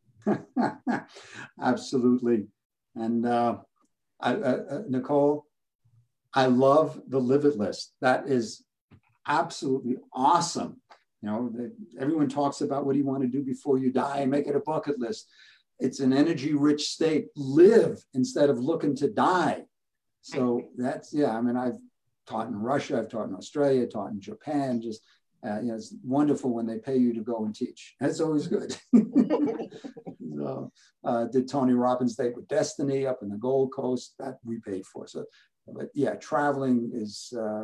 Absolutely. And uh, I, uh, Nicole, I love the Live It list. That is absolutely awesome. You know, everyone talks about what do you want to do before you die, make it a bucket list. It's an energy rich state. Live instead of looking to die. So that's, yeah, I mean, I've taught in Russia, I've taught in Australia, taught in Japan. Just, uh, you know, it's wonderful when they pay you to go and teach. That's always good. So, uh, did Tony Robbins Date with Destiny up in the Gold Coast, that we paid for. So, but yeah, traveling is, uh,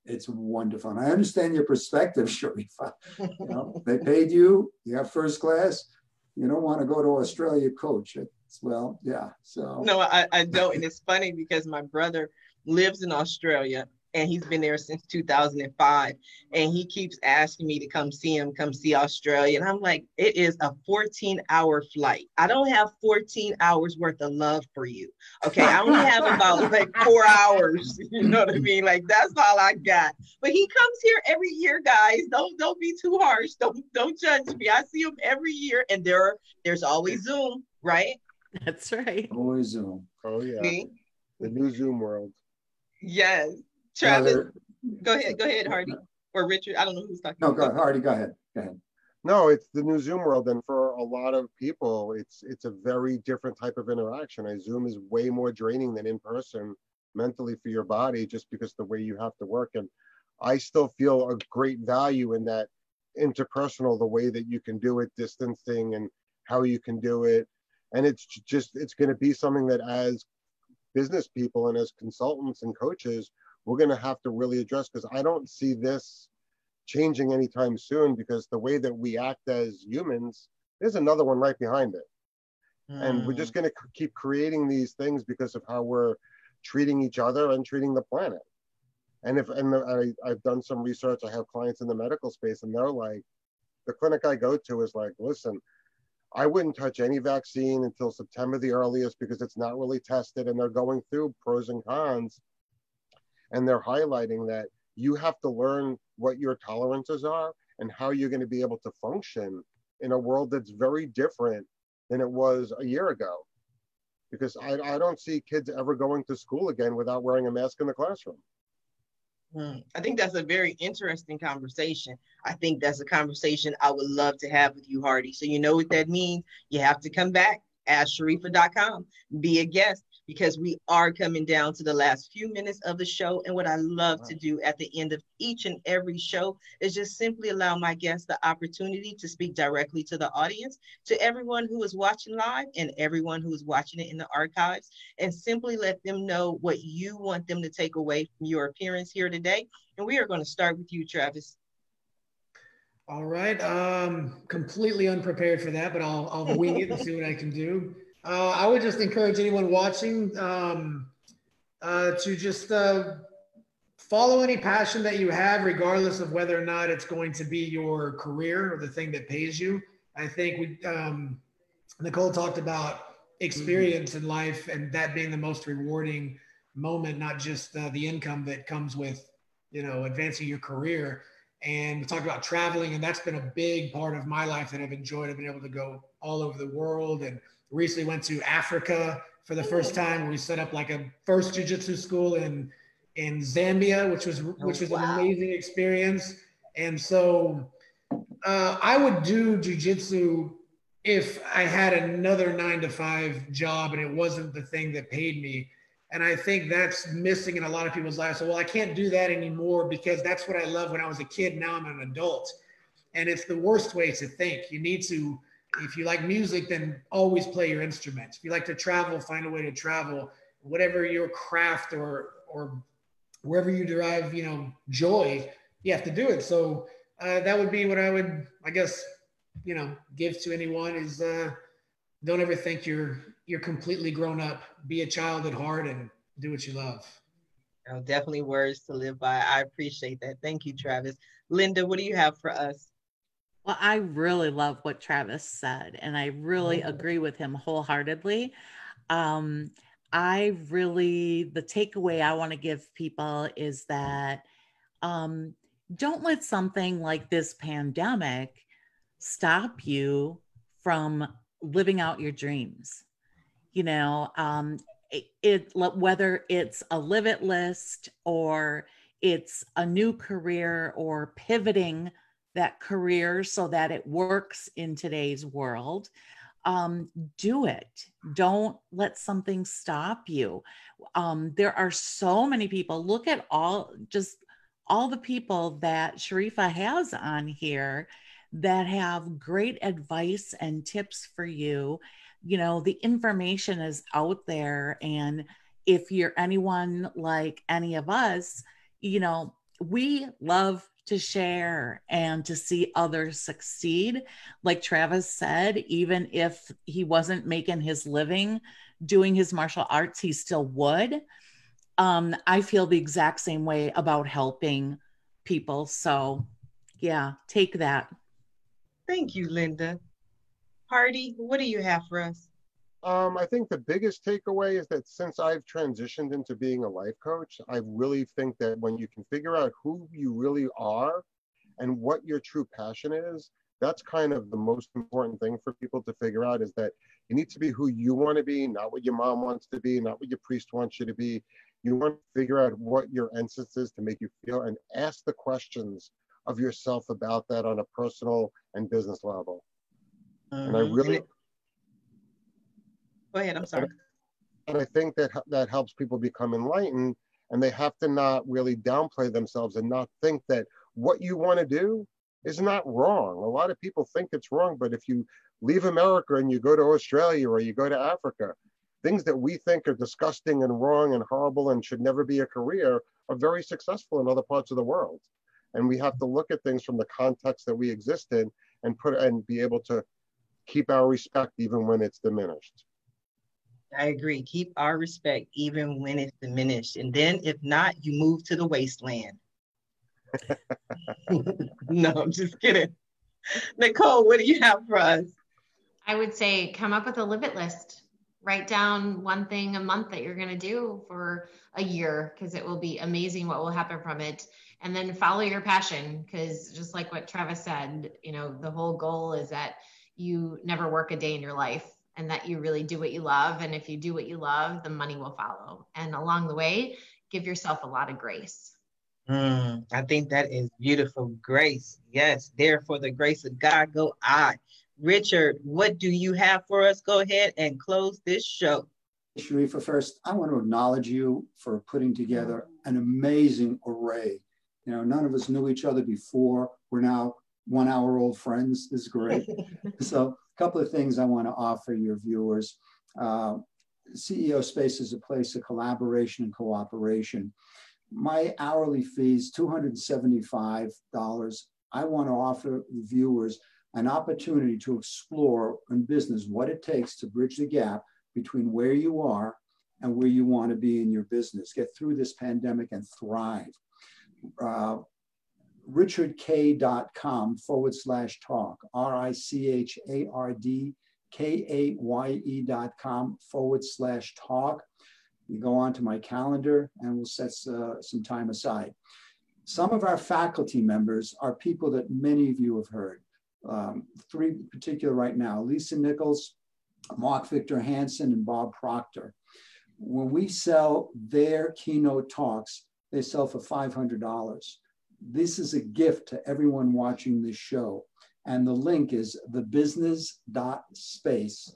It's wonderful. And I understand your perspective, Sharifa. You know, they paid you, you have first class. You don't want to go to Australia, coach. It's, well, yeah. So no, I, I don't. And it's funny because my brother lives in Australia and he's been there since two thousand five. And he keeps asking me to come see him, come see Australia. And I'm like, it is a fourteen hour flight. I don't have fourteen hours worth of love for you. Okay. I only have about like four hours. You know what I mean? Like that's all I got. But he comes here every year, guys. Don't don't be too harsh. Don't don't judge me. I see him every year and there are, there's always Zoom, right? That's right. always Zoom. Oh yeah, Me? the new Zoom world. Yes. Now Travis, there- go ahead, go ahead, Hardy. Or Richard. I don't know who's talking. No, go ahead, Hardy, go ahead. Go ahead. No, it's the new Zoom world, and for a lot of people, it's it's a very different type of interaction. I Zoom is way more draining than in person mentally for your body, just because the way you have to work. And I still feel a great value in that interpersonal, the way that you can do it, distancing, and how you can do it. And it's just it's going to be something that as business people and as consultants and coaches, we're going to have to really address, because I don't see this changing anytime soon, because the way that we act as humans, there's another one right behind it. Mm. And we're just going to keep creating these things because of how we're treating each other and treating the planet. And if and I, I've done some research, I have clients in the medical space, and they're like, the clinic I go to is like, listen, I wouldn't touch any vaccine until September the earliest because it's not really tested, and they're going through pros and cons. And they're highlighting that you have to learn what your tolerances are and how you're going to be able to function in a world that's very different than it was a year ago. Because I, I don't see kids ever going to school again without wearing a mask in the classroom. Hmm. I think that's a very interesting conversation. I think that's a conversation I would love to have with you, Hardy. So you know what that means? You have to come back, ask sharifa dot com, be a guest, because we are coming down to the last few minutes of the show. And what I love wow. to do at the end of each and every show is just simply allow my guests the opportunity to speak directly to the audience, to everyone who is watching live and everyone who is watching it in the archives, and simply let them know what you want them to take away from your appearance here today. And we are going to start with you, Travis. All right. Um, completely unprepared for that, but I'll, I'll wing it and see what I can do. Uh, I would just encourage anyone watching um, uh, to just uh, follow any passion that you have, regardless of whether or not it's going to be your career or the thing that pays you. I think we, um, Nicole talked about experience mm-hmm. in life, and that being the most rewarding moment, not just uh, the income that comes with, you know, advancing your career. And we talked about traveling, and that's been a big part of my life that I've enjoyed. I've been able to go all over the world, and recently went to Africa for the first time. We set up like a first jiu-jitsu school in in Zambia, which was which was oh, wow. an amazing experience. And so uh, I would do jiu-jitsu if I had another nine to five job and it wasn't the thing that paid me. And I think that's missing in a lot of people's lives. So, well, I can't do that anymore because that's what I loved when I was a kid. Now I'm an adult. And it's the worst way to think. You need to, if you like music, then always play your instrument. If you like to travel, find a way to travel. Whatever your craft or or wherever you derive, you know, joy, you have to do it. So uh, that would be what I would, I guess, you know, give to anyone is uh, don't ever think you're you're completely grown up. Be a child at heart and do what you love. Oh, definitely words to live by. I appreciate that. Thank you, Travis. Linda, what do you have for us? Well, I really love what Travis said, and I really oh. agree with him wholeheartedly. Um, I really, the takeaway I want to give people is that um, don't let something like this pandemic stop you from living out your dreams. You know, um, it, it whether it's a Live It list or it's a new career or pivoting that career so that it works in today's world, um, do it. Don't let something stop you. Um, there are so many people. Look at all, just all the people that Sharifa has on here that have great advice and tips for you. You know, the information is out there. And if you're anyone like any of us, you know, we love to share and to see others succeed. Like Travis said, even if he wasn't making his living doing his martial arts, he still would. Um, I feel the exact same way about helping people. So yeah, take that. Thank you, Linda. Hardy, what do you have for us? Um, I think the biggest takeaway is that since I've transitioned into being a life coach, I really think that when you can figure out who you really are and what your true passion is, that's kind of the most important thing for people to figure out, is that you need to be who you want to be, not what your mom wants to be, not what your priest wants you to be. You want to figure out what your essence is to make you feel, and ask the questions of yourself about that on a personal and business level. Mm-hmm. And I really... Go ahead, I'm sorry. And I think that that helps people become enlightened, and they have to not really downplay themselves and not think that what you want to do is not wrong. A lot of people think it's wrong, but if you leave America and you go to Australia or you go to Africa, things that we think are disgusting and wrong and horrible and should never be a career are very successful in other parts of the world. And we have to look at things from the context that we exist in and put and be able to keep our respect even when it's diminished. I agree. Keep our respect even when it's diminished. And then if not, you move to the wasteland. No, I'm just kidding. Nicole, what do you have for us? I would say come up with a limit list. Write down one thing a month that you're going to do for a year, because it will be amazing what will happen from it. And then follow your passion, because just like what Travis said, you know, the whole goal is that you never work a day in your life, and that you really do what you love. And if you do what you love, the money will follow. And along the way, give yourself a lot of grace. Mm, I think that is beautiful. Grace. Yes. Therefore, the grace of God go I. Richard, what do you have for us? Go ahead and close this show. Sharifa, first, I want to acknowledge you for putting together an amazing array. You know, none of us knew each other before. We're now one hour old friends. This is great. So a couple of things I want to offer your viewers. Uh, C E O Space is a place of collaboration and cooperation. My hourly fee is two hundred seventy-five dollars. I want to offer viewers an opportunity to explore in business what it takes to bridge the gap between where you are and where you want to be in your business. Get through this pandemic and thrive. Uh, richardkay.com forward slash talk, R I C H A R D K A Y E dot com forward slash talk. You go on to my calendar and we'll set uh, some time aside. Some of our faculty members are people that many of you have heard. Um, three in particular right now: Lisa Nichols, Mark Victor Hansen, and Bob Proctor. When we sell their keynote talks, they sell for five hundred dollars. This is a gift to everyone watching this show. And the link is thebusiness.space,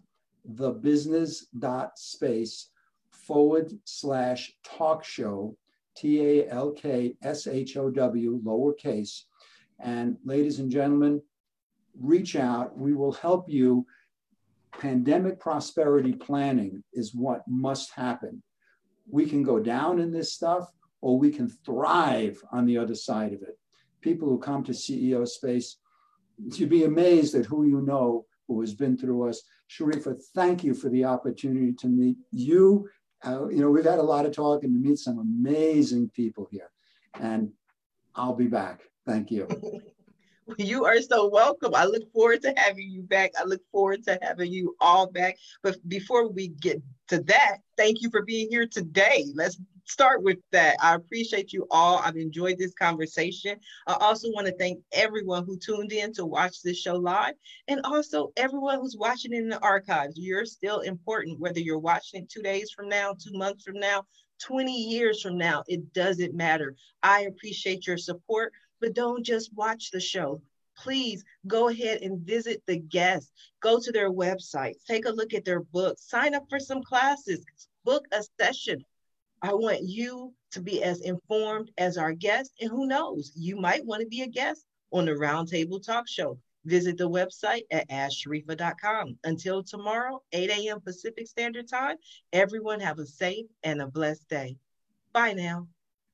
thebusiness.space forward slash talk show, T A L K S H O W, lowercase. And ladies and gentlemen, reach out. We will help you. Pandemic prosperity planning is what must happen. We can go down in this stuff, or we can thrive on the other side of it. People who come to C E O Space, you'd be amazed at who you know who has been through us. Sharifa, thank you for the opportunity to meet you. Uh, you know, we've had a lot of talk and to meet some amazing people here. And I'll be back. Thank you. You are so welcome. I look forward to having you back. I look forward to having you all back. But before we get to that, thank you for being here today. Let's start with that. I appreciate you all. I've enjoyed this conversation. I also want to thank everyone who tuned in to watch this show live, and also everyone who's watching in the archives. You're still important, whether you're watching it two days from now, two months from now, twenty years from now, it doesn't matter. I appreciate your support. But don't just watch the show. Please go ahead and visit the guests. Go to their website. Take a look at their books. Sign up for some classes. Book a session. I want you to be as informed as our guests. And who knows, you might want to be a guest on the Roundtable Talk Show. Visit the website at ask sharifa dot com. Until tomorrow, eight a.m. Pacific Standard Time, everyone have a safe and a blessed day. Bye now.